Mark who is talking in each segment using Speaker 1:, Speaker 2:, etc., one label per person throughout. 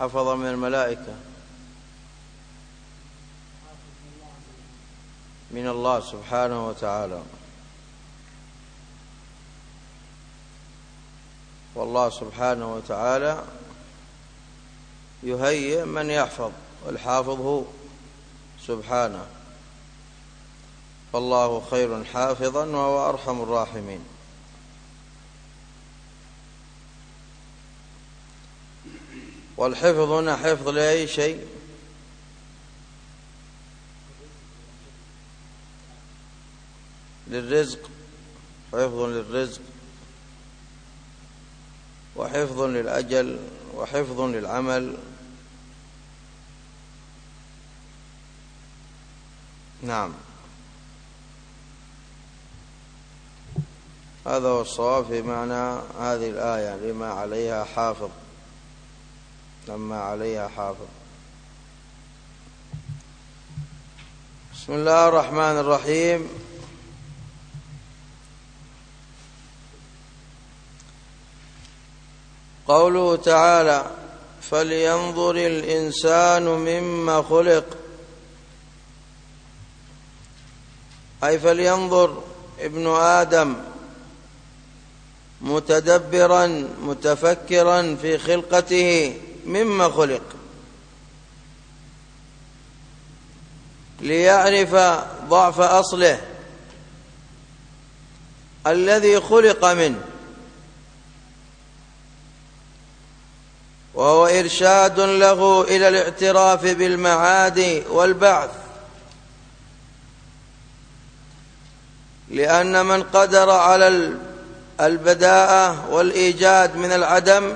Speaker 1: حفظ من الملائكة؟ من الله سبحانه وتعالى. والله سبحانه وتعالى يهيئ من يحفظ، والحافظ هو سبحانه، فالله خير حافظا وهو أرحم الراحمين. والحفظ هنا حفظ لأي شيء؟ للرزق، حفظ للرزق، وحفظ للأجل، وحفظ للعمل. نعم، هذا هو الصواب في معنى هذه الآية، لما عليها حافظ، لما عليها حافظ. بسم الله الرحمن الرحيم. قوله تعالى: فلينظر الإنسان مما خلق، أي فلينظر ابن آدم متدبرا متفكرا في خلقته مما خلق، ليعرف ضعف أصله الذي خلق منه، وهو إرشاد له إلى الاعتراف بالمعاد والبعث، لأن من قدر على البداءة والإيجاد من العدم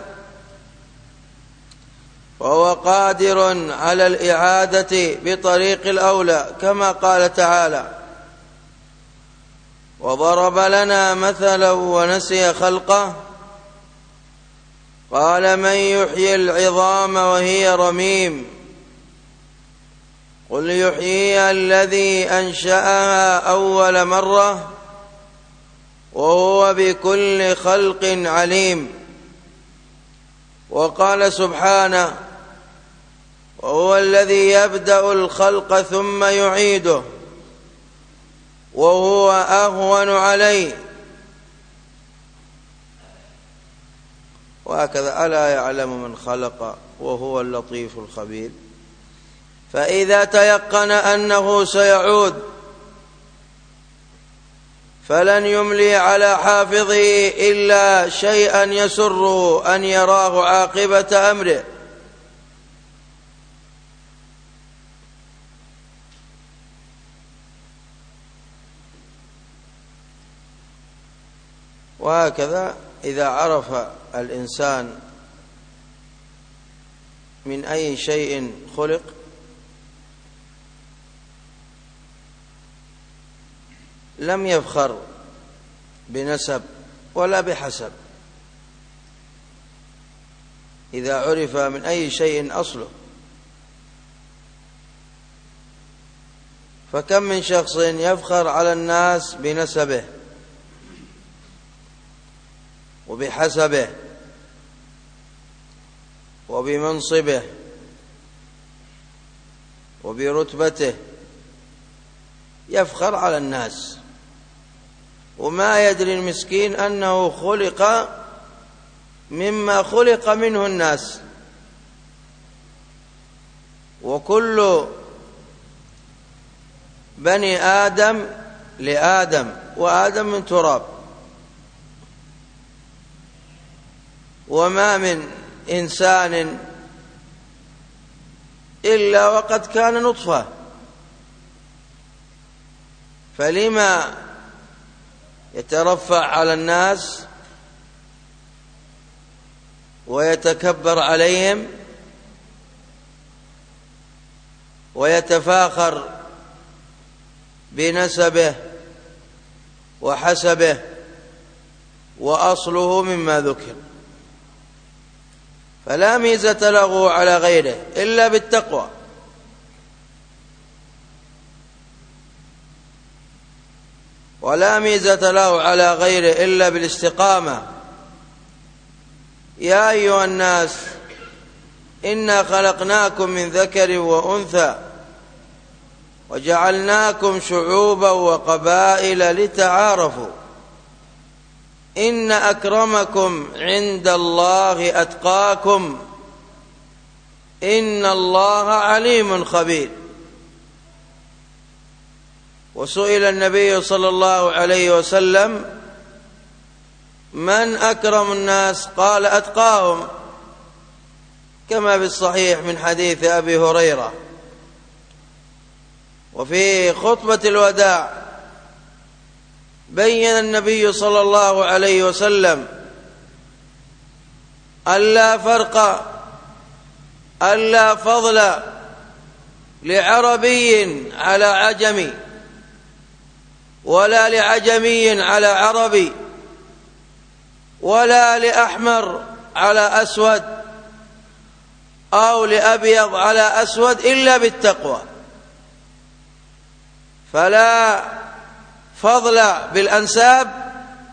Speaker 1: وهو قادر على الإعادة بطريق الأولى، كما قال تعالى: وضرب لنا مثلا ونسي خلقه قال من يحيي العظام وهي رميم قل يحييها الذي أنشأها أول مرة وهو بكل خلق عليم. وقال سبحانه: وهو الذي يبدأ الخلق ثم يعيده وهو أهون عليه. وهكذا: ألا يعلم من خلق وهو اللطيف الخبير. فإذا تيقن أنه سيعود فلن يملي على حافظه إلا شيئا يسره أن يراه عاقبة أمره، وهكذا إذا عرف الإنسان من أي شيء خلق لم يفخر بنسب ولا بحسب. إذا عرف من أي شيء أصله، فكم من شخص يفخر على الناس بنسبه وبحسبه وبمنصبه وبرتبته، يفخر على الناس وما يدري المسكين أنه خلق مما خلق منه الناس، وكل بني آدم لآدم، وآدم من تراب، وما من إنسان إلا وقد كان نطفة، فلما يترفع على الناس ويتكبر عليهم ويتفاخر بنسبه وحسبه وأصله مما ذكر؟ فلا ميزة له على غيره إلا بالتقوى، ولا ميزة له على غيره إلا بالاستقامة. يا أيها الناس إنا خلقناكم من ذكر وأنثى وجعلناكم شعوبا وقبائل لتعارفوا إن أكرمكم عند الله أتقاكم إن الله عليم خبير. وسئل النبي صلى الله عليه وسلم: من أكرم الناس؟ قال: أتقاهم، كما في الصحيح من حديث أبي هريرة. وفي خطبة الوداع بين النبي صلى الله عليه وسلم ألا فرق ألا فضل لعربي على عجمي ولا لعجمي على عربي ولا لأحمر على أسود أو لأبيض على أسود إلا بالتقوى. فلا فضل بالأنساب،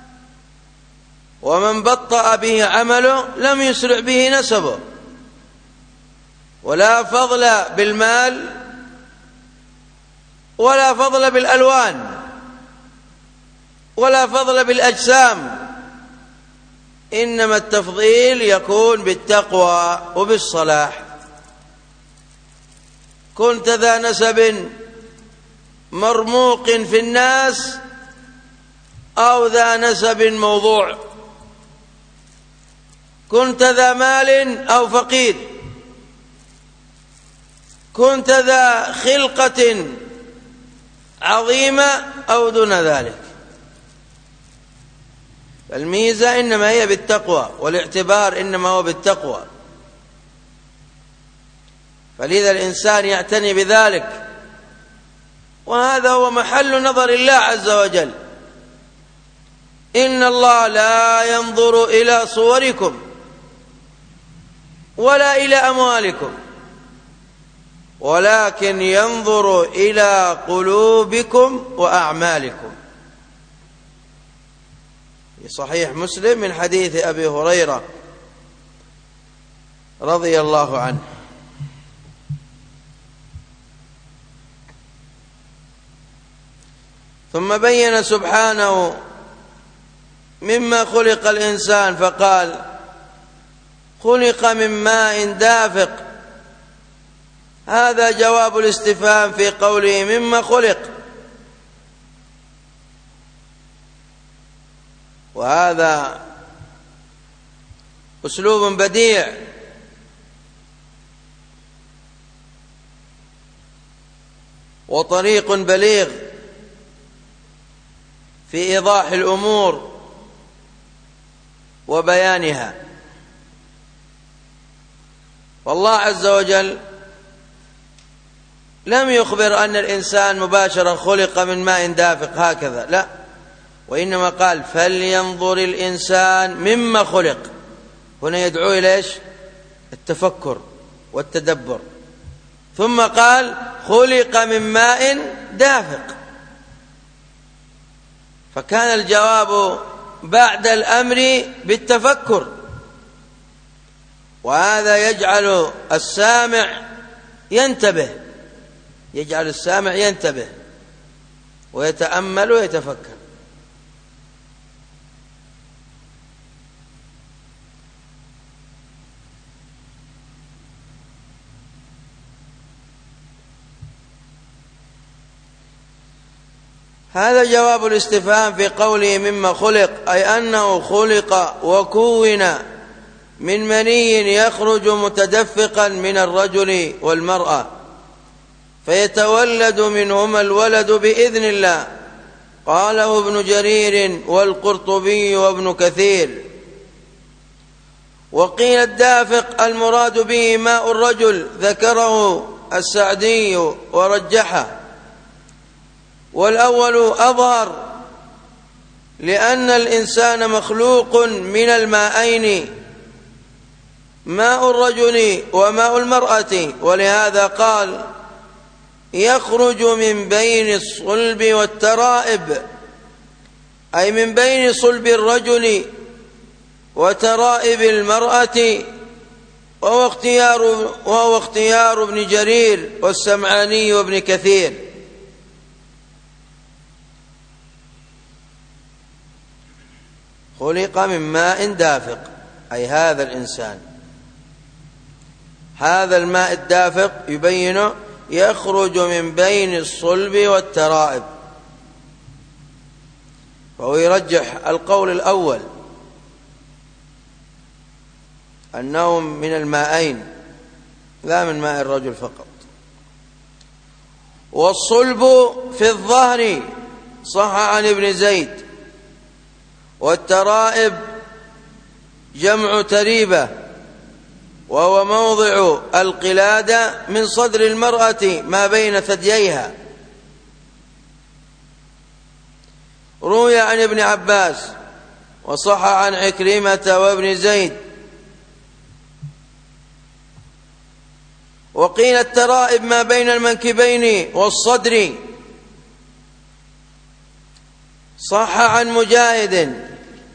Speaker 1: ومن بطأ به عمله لم يسرع به نسبه، ولا فضل بالمال ولا فضل بالألوان ولا فضل بالأجسام، إنما التفضيل يكون بالتقوى وبالصلاح. كنت ذا نسب مرموق في الناس أو ذا نسب موضوع، كنت ذا مال أو فقير، كنت ذا خلقة عظيمة أو دون ذلك. الميزة إنما هي بالتقوى، والاعتبار إنما هو بالتقوى. فلذا الإنسان يعتني بذلك، وهذا هو محل نظر الله عز وجل. إن الله لا ينظر إلى صوركم ولا إلى أموالكم ولكن ينظر إلى قلوبكم وأعمالكم. في صحيح مسلم من حديث أبي هريرة رضي الله عنه. ثم بين سبحانه مما خلق الإنسان فقال: خلق من ماء دافق. هذا جواب الاستفهام في قوله مما خلق، وهذا أسلوب بديع وطريق بليغ في إيضاح الأمور وبيانها. والله عز وجل لم يخبر أن الإنسان مباشرة خلق من ماء دافق هكذا، لا، وإنما قال: فلينظر الإنسان مما خلق. هنا يدعو إلى إيش؟ التفكر والتدبر. ثم قال: خلق من ماء دافق. فكان الجواب بعد الأمر بالتفكر، وهذا يجعل السامع ينتبه، يجعل السامع ينتبه ويتأمل ويتفكر. هذا جواب الاستفهام في قوله مما خلق، أي أنه خلق وكون من مني يخرج متدفقا من الرجل والمرأة، فيتولد منهما الولد بإذن الله. قاله ابن جرير والقرطبي وابن كثير. وقيل الدافق المراد به ماء الرجل، ذكره السعدي ورجحه، والأول أظهر، لأن الإنسان مخلوق من الماءين، ماء الرجل وماء المرأة، ولهذا قال: يخرج من بين الصلب والترائب، أي من بين صلب الرجل وترائب المرأة وهو اختيار ابن جرير والسمعاني وابن كثير. خلق من ماء دافق، أي هذا الإنسان، هذا الماء الدافق يبين يخرج من بين الصلب والترائب، فهو يرجح القول الأول أنه من الماءين لا من ماء الرجل فقط. والصلب في الظهر صح عن ابن زيد، والترائب جمع تريبة، وهو موضع القلادة من صدر المرأة ما بين ثدييها. روي عن ابن عباس وصح عن عكرمة وابن زيد. وقيل الترائب ما بين المنكبين والصدر، صح عن مجاهد.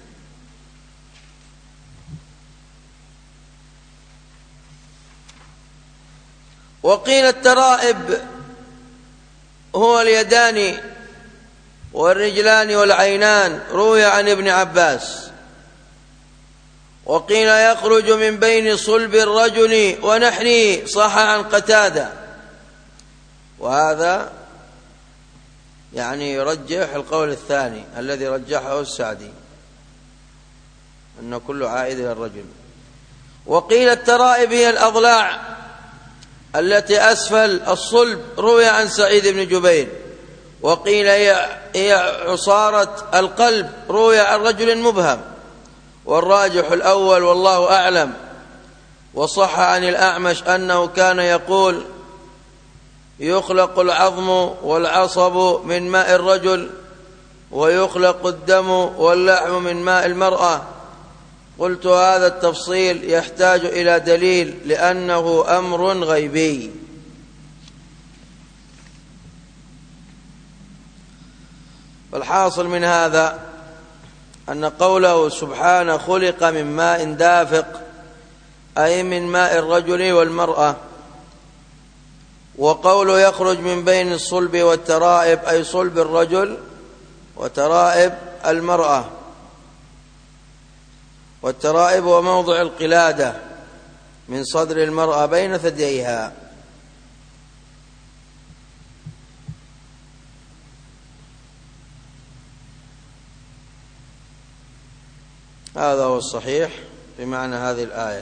Speaker 1: وقيل الترائب هو اليدان والرجلان والعينان، روي عن ابن عباس. وقيل يخرج من بين صلب الرجل ونحره، صح عن قتادة. وهذا يعني يرجح القول الثاني الذي رجحه السعدي، أن كل عائد إلى الرجل. وقيل الترائب هي الأضلاع التي أسفل الصلب، روي عن سعيد بن جبير. وقيل هي عصارة القلب، روي عن رجل مبهم، والراجح الأول والله أعلم. وصح عن الأعمش أنه كان يقول: يخلق العظم والعصب من ماء الرجل، ويخلق الدم واللحم من ماء المرأة. قلت: هذا التفصيل يحتاج إلى دليل لأنه أمر غيبي. فالحاصل من هذا أن قوله سبحانه خلق من ماء دافق أي من ماء الرجل والمرأة، وقوله يخرج من بين الصلب والترائب أي صلب الرجل وترائب المرأة. والترائب هو موضع القلادة من صدر المرأة بين ثدييها. هذا هو الصحيح بمعنى هذه الآية،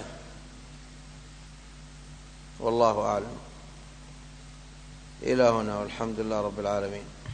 Speaker 1: والله أعلم. إلى هنا والحمد لله رب العالمين.